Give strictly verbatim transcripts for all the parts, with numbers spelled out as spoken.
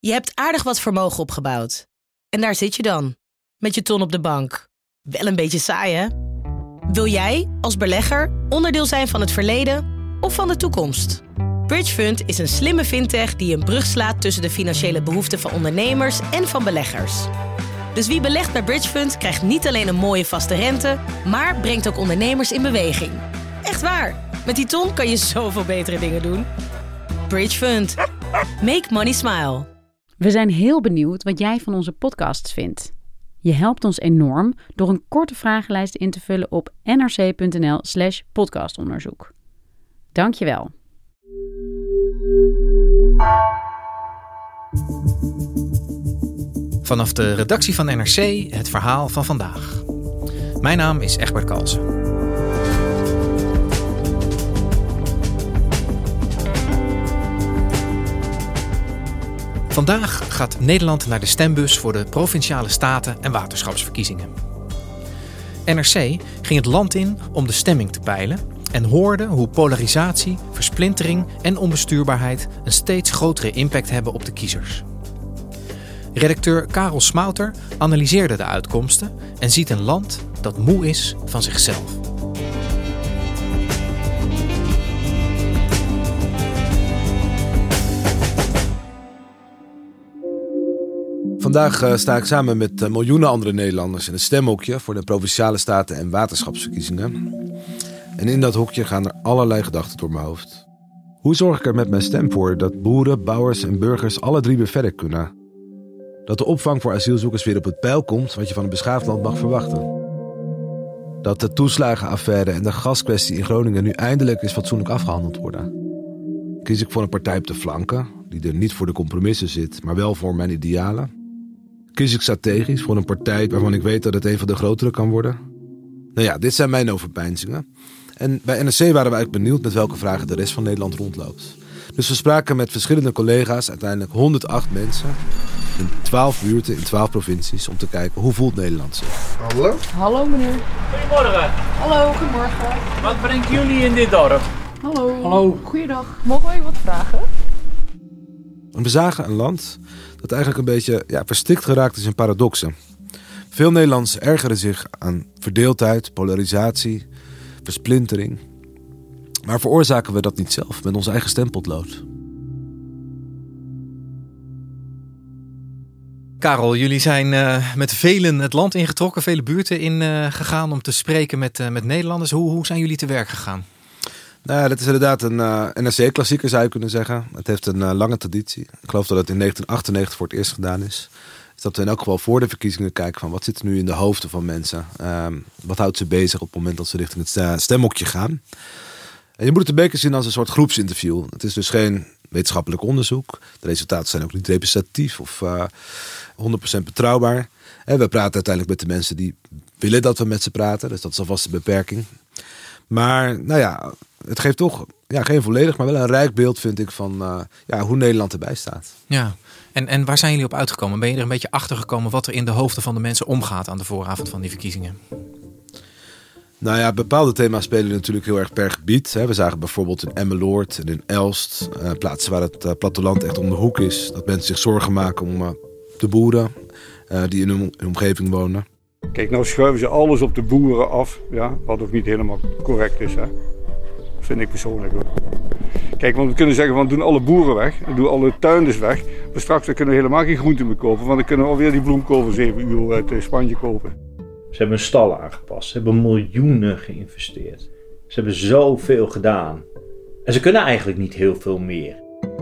Je hebt aardig wat vermogen opgebouwd. En daar zit je dan, met je ton op de bank. Wel een beetje saai, hè? Wil jij, als belegger, onderdeel zijn van het verleden of van de toekomst? Bridgefund is een slimme fintech die een brug slaat tussen de financiële behoeften van ondernemers en van beleggers. Dus wie belegt bij Bridgefund krijgt niet alleen een mooie vaste rente, maar brengt ook ondernemers in beweging. Echt waar, met die ton kan je zoveel betere dingen doen. Bridgefund. Make money smile. We zijn heel benieuwd wat jij van onze podcasts vindt. Je helpt ons enorm door een korte vragenlijst in te vullen op nrc.nl slash podcastonderzoek. Dank je wel. Vanaf de redactie van N R C het verhaal van vandaag. Mijn naam is Egbert Kalsen. Vandaag gaat Nederland naar de stembus voor de Provinciale Staten- en Waterschapsverkiezingen. N R C ging het land in om de stemming te peilen en hoorde hoe polarisatie, versplintering en onbestuurbaarheid een steeds grotere impact hebben op de kiezers. Redacteur Karel Smouter analyseerde de uitkomsten en ziet een land dat moe is van zichzelf. Vandaag uh, sta ik samen met uh, miljoenen andere Nederlanders in het stemhokje voor de Provinciale Staten- en Waterschapsverkiezingen. En in dat hokje gaan er allerlei gedachten door mijn hoofd. Hoe zorg ik er met mijn stem voor dat boeren, bouwers en burgers alle drie weer verder kunnen? Dat de opvang voor asielzoekers weer op het peil komt wat je van een beschaafd land mag verwachten. Dat de toeslagenaffaire en de gaskwestie in Groningen nu eindelijk eens fatsoenlijk afgehandeld worden. Kies ik voor een partij op de flanken, die er niet voor de compromissen zit, maar wel voor mijn idealen? Kies ik strategisch voor een partij waarvan ik weet dat het een van de grotere kan worden? Nou ja, dit zijn mijn overpeinzingen. En bij N R C waren we eigenlijk benieuwd met welke vragen de rest van Nederland rondloopt. Dus we spraken met verschillende collega's, uiteindelijk honderdacht mensen, in twaalf buurten in twaalf provincies, om te kijken hoe voelt Nederland zich. Hallo? Hallo meneer. Goedemorgen. Hallo, goedemorgen. Wat brengt jullie in dit dorp? Hallo. Hallo. Goeiedag. Mogen wij u wat vragen? En we zagen een land dat eigenlijk een beetje ja, verstikt geraakt is in paradoxen. Veel Nederlanders ergeren zich aan verdeeldheid, polarisatie, versplintering. Maar veroorzaken we dat niet zelf met ons eigen stempotlood? Karel, jullie zijn uh, met velen het land ingetrokken, vele buurten in uh, gegaan om te spreken met, uh, met Nederlanders. Hoe, hoe zijn jullie te werk gegaan? Nou ja, dat is inderdaad een uh, N R C-klassieker, zou je kunnen zeggen. Het heeft een uh, lange traditie. Ik geloof dat het in negentien achtennegentig voor het eerst gedaan is. Dus dat we in elk geval voor de verkiezingen kijken van wat zit er nu in de hoofden van mensen. Um, wat houdt ze bezig op het moment dat ze richting het stemhokje gaan. En je moet het een beetje zien als een soort groepsinterview. Het is dus geen wetenschappelijk onderzoek. De resultaten zijn ook niet representatief of uh, honderd procent betrouwbaar. En we praten uiteindelijk met de mensen die willen dat we met ze praten. Dus dat is alvast een beperking. Maar nou ja, het geeft toch ja, geen volledig, maar wel een rijk beeld, vind ik, van uh, ja, hoe Nederland erbij staat. Ja, en, en waar zijn jullie op uitgekomen? Ben je er een beetje achter gekomen wat er in de hoofden van de mensen omgaat aan de vooravond van die verkiezingen? Nou ja, bepaalde thema's spelen natuurlijk heel erg per gebied. We zagen bijvoorbeeld in Emmeloord en in Elst, uh, plaatsen waar het uh, platteland echt om de hoek is, dat mensen zich zorgen maken om uh, de boeren uh, die in hun, hun omgeving wonen. Kijk, nou schuiven ze alles op de boeren af, ja, wat ook niet helemaal correct is, hè. Dat vind ik persoonlijk hoor. Kijk, want we kunnen zeggen van doen alle boeren weg, doen alle tuinders weg, maar straks dan kunnen we helemaal geen groenten meer kopen, want dan kunnen we alweer die bloemkool voor zeven euro uit Spanje kopen. Ze hebben hun stal aangepast, ze hebben miljoenen geïnvesteerd. Ze hebben zoveel gedaan. En ze kunnen eigenlijk niet heel veel meer.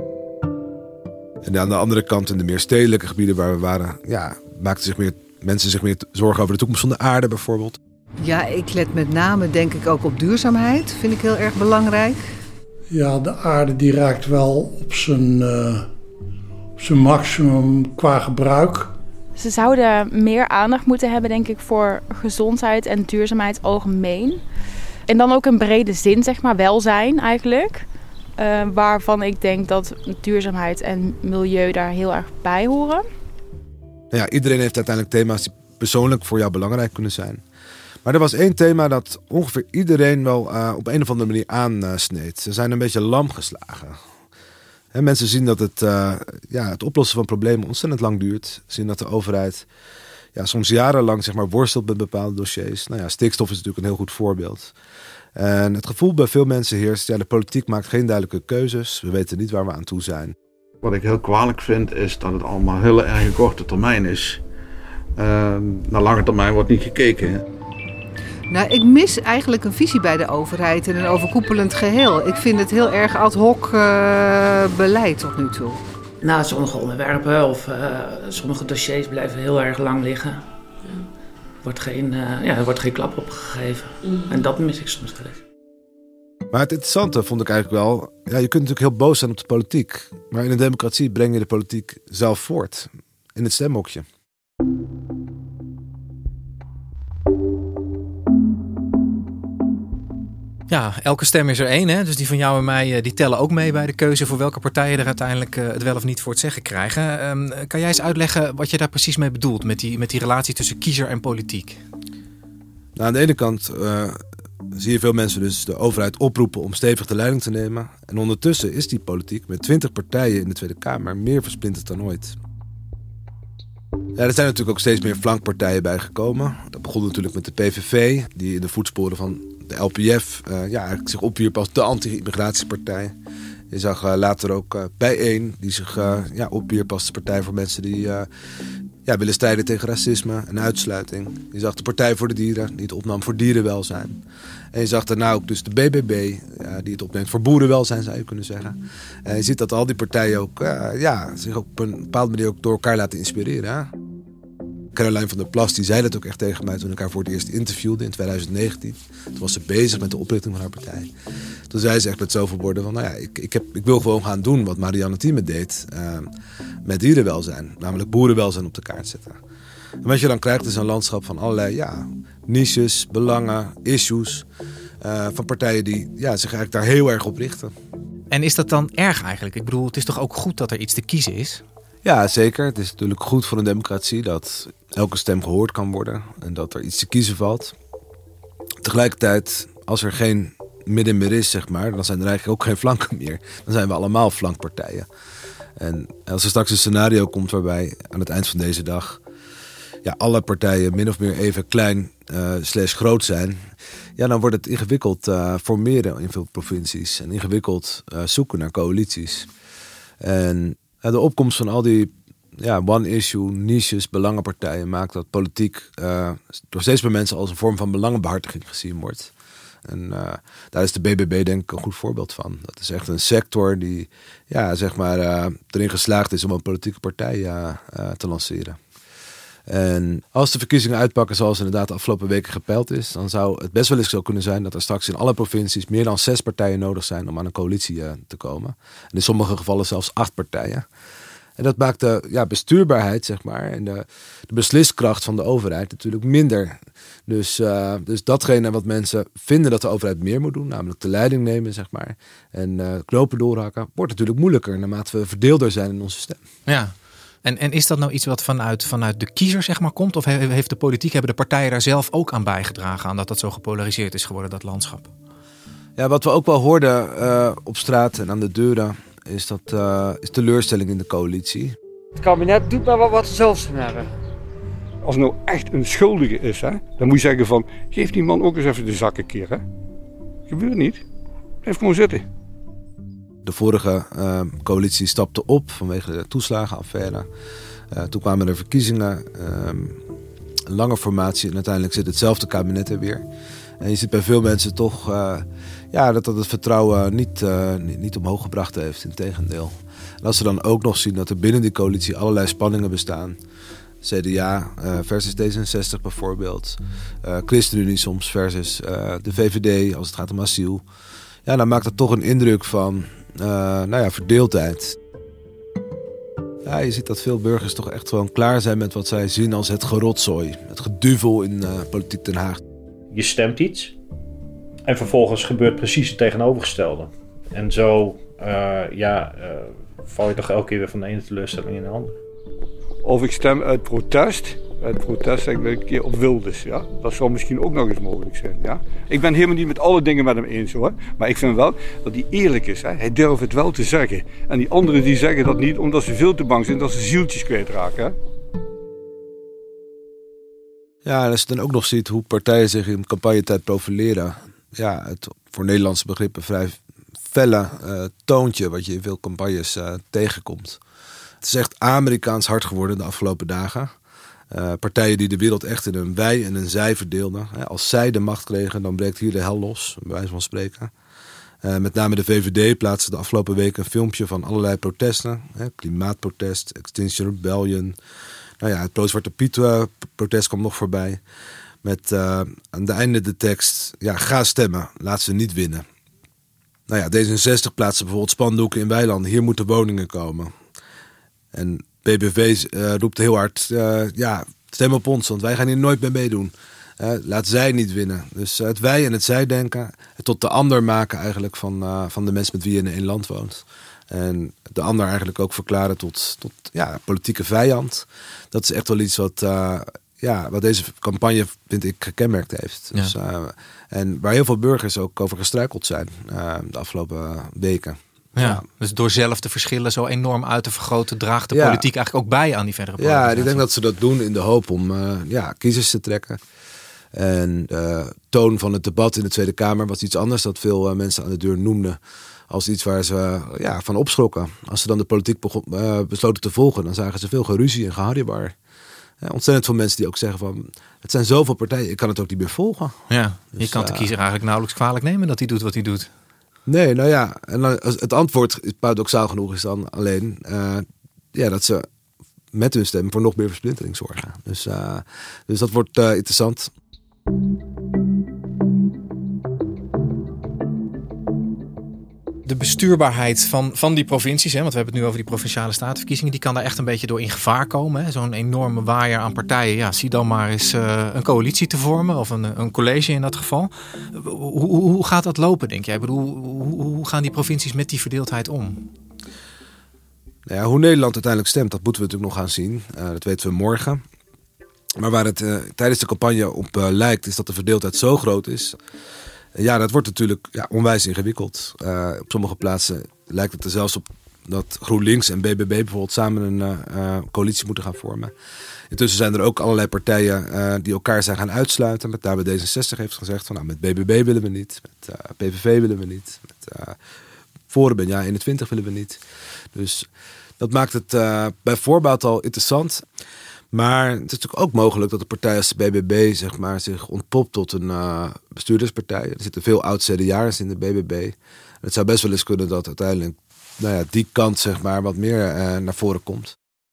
En aan de andere kant, in de meer stedelijke gebieden waar we waren, ja, maakten zich meer, mensen zich meer zorgen over de toekomst van de aarde bijvoorbeeld. Ja, ik let met name denk ik ook op duurzaamheid. Vind ik heel erg belangrijk. Ja, de aarde die raakt wel op zijn, uh, op zijn maximum qua gebruik. Ze zouden meer aandacht moeten hebben, denk ik, voor gezondheid en duurzaamheid algemeen. En dan ook in brede zin, zeg maar, welzijn eigenlijk. Uh, waarvan ik denk dat duurzaamheid en milieu daar heel erg bij horen. Ja, iedereen heeft uiteindelijk thema's die persoonlijk voor jou belangrijk kunnen zijn. Maar er was één thema dat ongeveer iedereen wel uh, op een of andere manier aansneed. Ze zijn een beetje lam geslagen. En mensen zien dat het, uh, ja, het oplossen van problemen ontzettend lang duurt. Zien dat de overheid ja, soms jarenlang zeg maar, worstelt met bepaalde dossiers. Nou ja, stikstof is natuurlijk een heel goed voorbeeld. En het gevoel bij veel mensen heerst, ja, de politiek maakt geen duidelijke keuzes. We weten niet waar we aan toe zijn. Wat ik heel kwalijk vind is dat het allemaal heel erg korte termijn is. Uh, naar lange termijn wordt niet gekeken. Nou, ik mis eigenlijk een visie bij de overheid en een overkoepelend geheel. Ik vind het heel erg ad hoc uh, beleid tot nu toe. Nou, sommige onderwerpen of uh, sommige dossiers blijven heel erg lang liggen. Er wordt geen, uh, ja, er wordt geen klap op gegeven. Mm. En dat mis ik soms wel eens. Maar het interessante vond ik eigenlijk wel... Ja, je kunt natuurlijk heel boos zijn op de politiek. Maar in een democratie breng je de politiek zelf voort. In het stemhokje. Ja, elke stem is er één. Hè? Dus die van jou en mij die tellen ook mee bij de keuze... voor welke partijen er uiteindelijk het wel of niet voor het zeggen krijgen. Um, kan jij eens uitleggen wat je daar precies mee bedoelt... met die, met die relatie tussen kiezer en politiek? Nou, aan de ene kant uh, zie je veel mensen dus de overheid oproepen... om stevig de leiding te nemen. En ondertussen is die politiek met twintig partijen in de Tweede Kamer... meer versplinterd dan ooit. Ja, er zijn natuurlijk ook steeds meer flankpartijen bijgekomen. Dat begon natuurlijk met de P V V... die in de voetsporen van de L P F uh, ja, eigenlijk zich opwierp als de anti-immigratiepartij. Je zag uh, later ook uh, Bijeen, die zich uh, ja, opwierp als de partij voor mensen die uh, ja, willen strijden tegen racisme en uitsluiting. Je zag de Partij voor de Dieren, die het opnam voor dierenwelzijn. En je zag daarna ook dus de B B B, ja, die het opneemt voor boerenwelzijn, zou je kunnen zeggen. En je ziet dat al die partijen ook, uh, ja, zich ook op een bepaalde manier ook door elkaar laten inspireren. Hè? Caroline van der Plas die zei dat ook echt tegen mij toen ik haar voor het eerst interviewde in twintig negentien. Toen was ze bezig met de oprichting van haar partij. Toen zei ze echt met zoveel woorden van, nou ja, ik, ik, heb, ik wil gewoon gaan doen wat Marianne Thieme deed uh, met dierenwelzijn. Namelijk boerenwelzijn op de kaart zetten. En wat je dan krijgt is een landschap van allerlei ja, niches, belangen, issues uh, van partijen die ja, zich eigenlijk daar heel erg op richten. En is dat dan erg eigenlijk? Ik bedoel, het is toch ook goed dat er iets te kiezen is? Ja, zeker. Het is natuurlijk goed voor een democratie dat elke stem gehoord kan worden en dat er iets te kiezen valt. Tegelijkertijd, als er geen midden meer is, zeg maar, dan zijn er eigenlijk ook geen flanken meer. Dan zijn we allemaal flankpartijen. En als er straks een scenario komt waarbij aan het eind van deze dag ja, alle partijen min of meer even klein uh, slash groot zijn, ja, dan wordt het ingewikkeld uh, formeren in veel provincies en ingewikkeld uh, zoeken naar coalities. En uh, de opkomst van al die ja, one-issue, niches, belangenpartijen maakt dat politiek uh, door steeds meer mensen als een vorm van belangenbehartiging gezien wordt. En uh, daar is de B B B denk ik een goed voorbeeld van. Dat is echt een sector die ja, zeg maar, uh, erin geslaagd is om een politieke partij uh, uh, te lanceren. En als de verkiezingen uitpakken zoals inderdaad de afgelopen weken gepeild is, dan zou het best wel eens zo kunnen zijn dat er straks in alle provincies meer dan zes partijen nodig zijn om aan een coalitie uh, te komen. En in sommige gevallen zelfs acht partijen. En dat maakt de ja, bestuurbaarheid, zeg maar, en de, de besliskracht van de overheid natuurlijk minder. Dus, uh, dus datgene wat mensen vinden dat de overheid meer moet doen, namelijk de leiding nemen, zeg maar, en uh, knopen doorhakken, wordt natuurlijk moeilijker naarmate we verdeelder zijn in onze stem. Ja. En, en is dat nou iets wat vanuit, vanuit de kiezer zeg maar komt? Of heeft de politiek, hebben de partijen daar zelf ook aan bijgedragen aan dat dat zo gepolariseerd is geworden, dat landschap? Ja, wat we ook wel hoorden uh, op straat en aan de deuren is dat uh, is teleurstelling in de coalitie. Het kabinet doet maar wat, wat ze zelf hebben. Als er nou echt een schuldige is, hè, dan moet je zeggen van, geef die man ook eens even de zak een keer. Hè. Gebeurt niet. Blijf gewoon zitten. De vorige uh, coalitie stapte op vanwege de toeslagenaffaire. Uh, toen kwamen er verkiezingen, uh, een lange formatie en uiteindelijk zit hetzelfde kabinet er weer. En je ziet bij veel mensen toch uh, ja, dat dat het vertrouwen niet, uh, niet, niet omhoog gebracht heeft, integendeel. En als ze dan ook nog zien dat er binnen die coalitie allerlei spanningen bestaan. C D A uh, versus D zesenzestig bijvoorbeeld. Uh, ChristenUnie soms versus uh, de V V D als het gaat om asiel. Ja, dan maakt dat toch een indruk van uh, nou ja, verdeeldheid. Ja, je ziet dat veel burgers toch echt gewoon klaar zijn met wat zij zien als het gerotzooi. Het geduvel in uh, politiek Den Haag. Je stemt iets en vervolgens gebeurt precies het tegenovergestelde. En zo uh, ja, uh, val je toch elke keer weer van de ene teleurstelling in de andere. Of ik stem uit protest, het protest zeg maar, een keer op Wilders. Ja? Dat zou misschien ook nog eens mogelijk zijn. Ja? Ik ben helemaal niet met alle dingen met hem eens hoor. Maar ik vind wel dat hij eerlijk is. Hè? Hij durft het wel te zeggen. En die anderen die zeggen dat niet omdat ze veel te bang zijn dat ze zieltjes kwijtraken. Hè? Ja, en als je dan ook nog ziet hoe partijen zich in campagnetijd profileren. Ja, het voor Nederlandse begrippen vrij felle uh, toontje wat je in veel campagnes uh, tegenkomt. Het is echt Amerikaans hard geworden de afgelopen dagen. Uh, partijen die de wereld echt in een wij en een zij verdeelden. Als zij de macht kregen, dan breekt hier de hel los, bij wijze van spreken. Uh, met name de V V D plaatste de afgelopen weken een filmpje van allerlei protesten. Hè, klimaatprotest, Extinction Rebellion. Nou ja, het pro-Zwarte Piet uh, protest kwam nog voorbij. Met uh, aan het einde de tekst, ja, ga stemmen, laat ze niet winnen. Nou ja, D zesenzestig plaatste bijvoorbeeld spandoeken in weilanden. Hier moeten woningen komen. En B B V uh, roept heel hard, uh, ja, stem op ons, want wij gaan hier nooit mee meedoen. Uh, laat zij niet winnen. Dus uh, het wij en het zij denken, het tot de ander maken eigenlijk van, uh, van de mensen met wie je in één land woont. En de ander eigenlijk ook verklaren tot, tot ja, politieke vijand. Dat is echt wel iets wat, uh, ja, wat deze campagne, vind ik, gekenmerkt heeft. Ja. Dus, uh, en waar heel veel burgers ook over gestruikeld zijn uh, de afgelopen weken. Ja, ja, dus door zelf de verschillen zo enorm uit te vergroten, draagt de ja. politiek eigenlijk ook bij aan die verdere polarisatie. Ja, ik denk dat ze dat doen in de hoop om uh, ja, kiezers te trekken. En de uh, toon van het debat in de Tweede Kamer was iets anders, dat veel uh, mensen aan de deur noemden als iets waar ze uh, ja, van opschrokken. Als ze dan de politiek begon, uh, besloten te volgen, dan zagen ze veel geruzie en geharriebar. Ja, ontzettend veel mensen die ook zeggen van, het zijn zoveel partijen, ik kan het ook niet meer volgen. Ja, dus, je kan de uh, kiezer eigenlijk nauwelijks kwalijk nemen dat hij doet wat hij doet. Nee, nou ja, en dan, het antwoord, paradoxaal genoeg, is dan alleen uh, ja, dat ze met hun stem voor nog meer versplintering zorgen. Dus, uh, dus dat wordt uh, interessant. De bestuurbaarheid van, van die provincies, hè, want we hebben het nu over die provinciale statenverkiezingen, die kan daar echt een beetje door in gevaar komen. Hè. Zo'n enorme waaier aan partijen. Ja, zie dan maar eens uh, een coalitie te vormen, of een, een college in dat geval. Hoe, hoe, hoe gaat dat lopen, denk jij? Ik bedoel, hoe, hoe gaan die provincies met die verdeeldheid om? Nou ja, hoe Nederland uiteindelijk stemt, dat moeten we natuurlijk nog gaan zien. Uh, dat weten we morgen. Maar waar het uh, tijdens de campagne op uh, lijkt, is dat de verdeeldheid zo groot is. Ja, dat wordt natuurlijk ja, onwijs ingewikkeld. Uh, op sommige plaatsen lijkt het er zelfs op dat GroenLinks en B B B bijvoorbeeld samen een uh, coalitie moeten gaan vormen. Intussen zijn er ook allerlei partijen uh, die elkaar zijn gaan uitsluiten. Met daarbij D zesenzestig heeft gezegd van nou, met B B B willen we niet, met uh, P V V willen we niet, met uh, Forum en Ja eenentwintig willen we niet. Dus dat maakt het uh, bij voorbaat al interessant. Maar het is natuurlijk ook mogelijk dat de partij als de B B B zeg maar, zich ontpopt tot een uh, bestuurderspartij. Er zitten veel oud-C D Ja'ers in de B B B. En het zou best wel eens kunnen dat uiteindelijk nou ja, die kant zeg maar, wat meer uh, naar voren komt.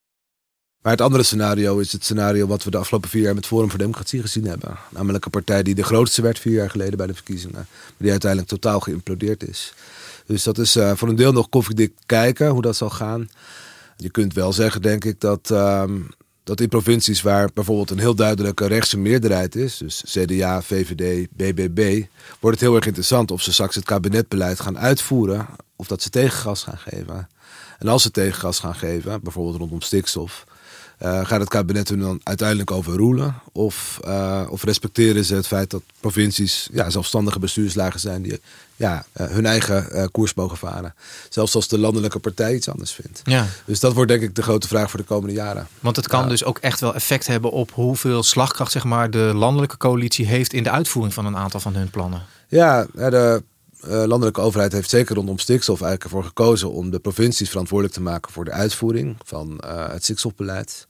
Maar het andere scenario is het scenario wat we de afgelopen vier jaar met Forum voor Democratie gezien hebben. Namelijk een partij die de grootste werd vier jaar geleden bij de verkiezingen. Maar die uiteindelijk totaal geïmplodeerd is. Dus dat is uh, voor een deel nog koffiedik kijken hoe dat zal gaan. Je kunt wel zeggen, denk ik, dat... Uh, dat in provincies waar bijvoorbeeld een heel duidelijke rechtse meerderheid is, dus C D A, V V D, B B B, wordt het heel erg interessant of ze straks het kabinetbeleid gaan uitvoeren of dat ze tegengas gaan geven. En als ze tegengas gaan geven, bijvoorbeeld rondom stikstof, uh, gaat het kabinet hun dan uiteindelijk overroelen? Of, uh, of respecteren ze het feit dat provincies ja, zelfstandige bestuurslagen zijn die ja, uh, hun eigen uh, koers mogen varen? Zelfs als de landelijke partij iets anders vindt. Ja. Dus dat wordt denk ik de grote vraag voor de komende jaren. Want het kan ja. dus ook echt wel effect hebben op hoeveel slagkracht zeg maar, de landelijke coalitie heeft in de uitvoering van een aantal van hun plannen. Ja, de uh, landelijke overheid heeft zeker rondom stikstof eigenlijk ervoor gekozen om de provincies verantwoordelijk te maken voor de uitvoering van uh, het stikstofbeleid.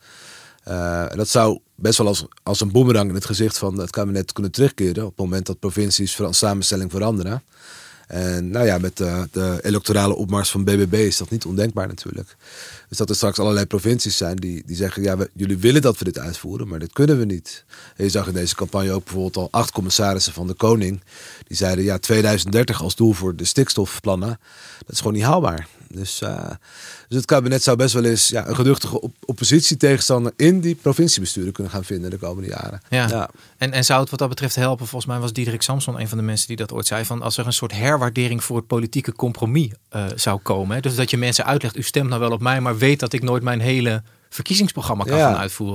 Uh, dat zou best wel als, als een boemerang in het gezicht van het kabinet kunnen terugkeren op het moment dat provincies van samenstelling veranderen. En nou ja, met de, de electorale opmars van B B B is dat niet ondenkbaar natuurlijk. Dus dat er straks allerlei provincies zijn die, die zeggen, ja, we, jullie willen dat we dit uitvoeren, maar dit kunnen we niet. En je zag in deze campagne ook bijvoorbeeld al acht commissarissen van de Koning. Die zeiden, ja, tweeduizend dertig als doel voor de stikstofplannen, dat is gewoon niet haalbaar. Dus, uh, dus het kabinet zou best wel eens ja, een geduchtige op- oppositietegenstander in die provinciebesturen kunnen gaan vinden de komende jaren. Ja. Ja. En, en zou het wat dat betreft helpen? Volgens mij was Diederik Samson een van de mensen die dat ooit zei, van als er een soort herwaardering voor het politieke compromis uh, zou komen. Hè? Dus dat je mensen uitlegt, u stemt nou wel op mij, maar weet dat ik nooit mijn hele verkiezingsprogramma kan ja. gaan uitvoeren voor u.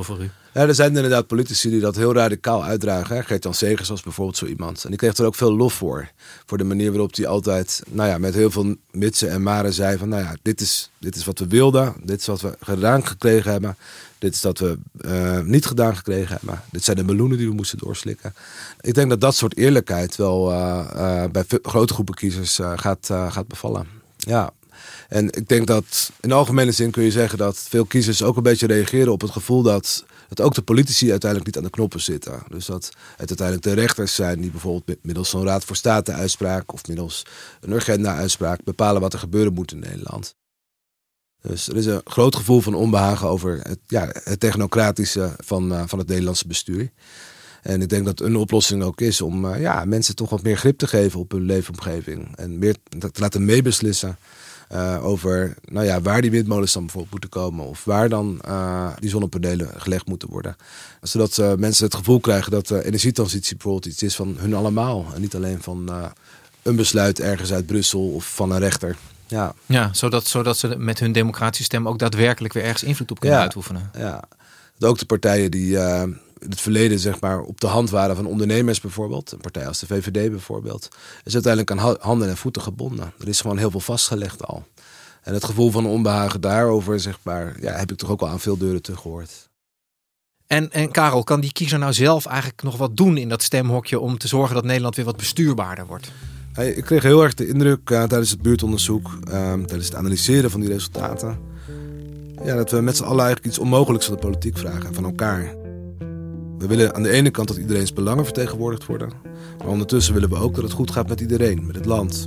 Ja, er zijn inderdaad politici die dat heel radicaal uitdragen. Gert-Jan Segers was bijvoorbeeld zo iemand. En die kreeg er ook veel lof voor. Voor de manier waarop hij altijd, nou ja, met heel veel mitsen en maren zei van, nou ja, dit is, dit is wat we wilden. Dit is wat we gedaan gekregen hebben. Dit is wat we uh, niet gedaan gekregen hebben. Dit zijn de meloenen die we moesten doorslikken. Ik denk dat dat soort eerlijkheid wel uh, uh, bij veel, grote groepen kiezers uh, gaat, uh, gaat bevallen. Ja. En ik denk dat in de algemene zin kun je zeggen dat veel kiezers ook een beetje reageren op het gevoel dat, dat ook de politici uiteindelijk niet aan de knoppen zitten. Dus dat het uiteindelijk de rechters zijn die bijvoorbeeld middels zo'n Raad voor State-uitspraak of middels een Urgenda-uitspraak bepalen wat er gebeuren moet in Nederland. Dus er is een groot gevoel van onbehagen over het, ja, het technocratische van, uh, van het Nederlandse bestuur. En ik denk dat een oplossing ook is om uh, ja, mensen toch wat meer grip te geven op hun leefomgeving. En meer te laten meebeslissen uh, over nou ja, waar die windmolens dan bijvoorbeeld moeten komen. Of waar dan uh, die zonnepanelen gelegd moeten worden. Zodat uh, mensen het gevoel krijgen dat uh, energietransitie bijvoorbeeld iets is van hun allemaal. En niet alleen van uh, een besluit ergens uit Brussel of van een rechter. Ja, ja zodat, zodat ze met hun democratische stem ook daadwerkelijk weer ergens invloed op kunnen ja, uitoefenen. Ja, ook de partijen die uh, in het verleden zeg maar op de hand waren van ondernemers bijvoorbeeld. Een partij als de V V D bijvoorbeeld. Is uiteindelijk aan handen en voeten gebonden. Er is gewoon heel veel vastgelegd al. En het gevoel van onbehagen daarover zeg maar, ja, heb ik toch ook al aan veel deuren teruggehoord. En, en Karel, kan die kiezer nou zelf eigenlijk nog wat doen in dat stemhokje om te zorgen dat Nederland weer wat bestuurbaarder wordt? Hey, ik kreeg heel erg de indruk uh, tijdens het buurtonderzoek, uh, tijdens het analyseren van die resultaten, ja, dat we met z'n allen eigenlijk iets onmogelijks van de politiek vragen, van elkaar. We willen aan de ene kant dat iedereen's belangen vertegenwoordigd worden, maar ondertussen willen we ook dat het goed gaat met iedereen, met het land.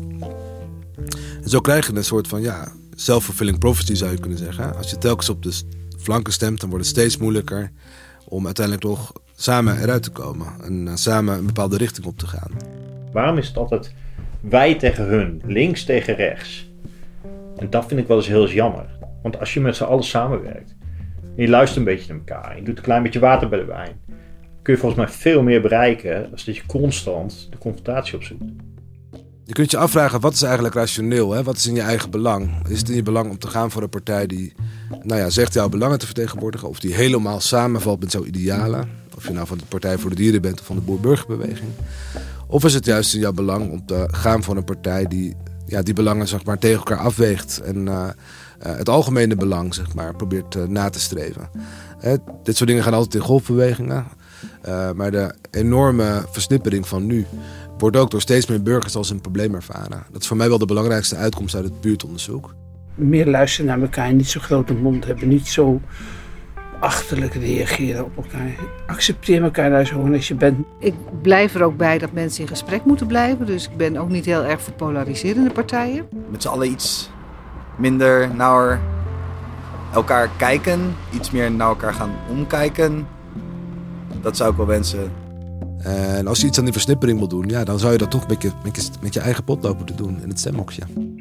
En zo krijg je een soort van ja, self-fulfilling prophecy zou je kunnen zeggen. Als je telkens op de flanken stemt, dan wordt het steeds moeilijker om uiteindelijk toch samen eruit te komen en uh, samen een bepaalde richting op te gaan. Waarom is het altijd wij tegen hun, links tegen rechts? En dat vind ik wel eens heel eens jammer. Want als je met z'n allen samenwerkt, en je luistert een beetje naar elkaar, en je doet een klein beetje water bij de wijn, kun je volgens mij veel meer bereiken dan dat je constant de confrontatie opzoekt. Je kunt je afvragen, wat is eigenlijk rationeel? Hè? Wat is in je eigen belang? Is het in je belang om te gaan voor een partij die nou ja, zegt jouw belangen te vertegenwoordigen, of die helemaal samenvalt met jouw idealen? Of je nou van de Partij voor de Dieren bent of van de Boer-Burgerbeweging. Of is het juist in jouw belang om te gaan voor een partij die ja, die belangen zeg maar, tegen elkaar afweegt en uh, uh, het algemene belang zeg maar, probeert uh, na te streven? Hè, dit soort dingen gaan altijd in golfbewegingen. Uh, maar de enorme versnippering van nu wordt ook door steeds meer burgers als een probleem ervaren. Dat is voor mij wel de belangrijkste uitkomst uit het buurtonderzoek. Meer luisteren naar elkaar en niet zo'n grote mond hebben. Niet zo achterlijk reageren op elkaar. Accepteer elkaar daar zo als je bent. Ik blijf er ook bij dat mensen in gesprek moeten blijven. Dus ik ben ook niet heel erg voor polariserende partijen. Met z'n allen iets minder nauwer elkaar kijken. Iets meer naar elkaar gaan omkijken. Dat zou ik wel wensen. En als je iets aan die versnippering wil doen, ja, dan zou je dat toch met je, met je, met je eigen potlood moeten doen in het stemhokje.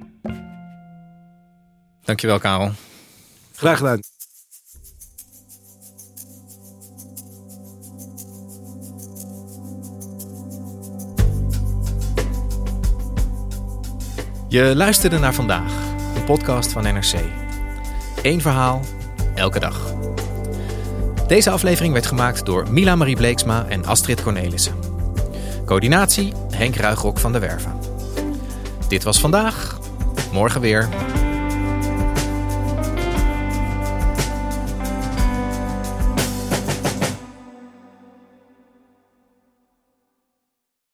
Dankjewel, Karel. Graag gedaan. Je luisterde naar Vandaag, een podcast van N R C. Eén verhaal, elke dag. Deze aflevering werd gemaakt door Mila Marie Bleeksma en Astrid Cornelissen. Coördinatie Henk Ruigrok van der Werven. Dit was Vandaag, morgen weer.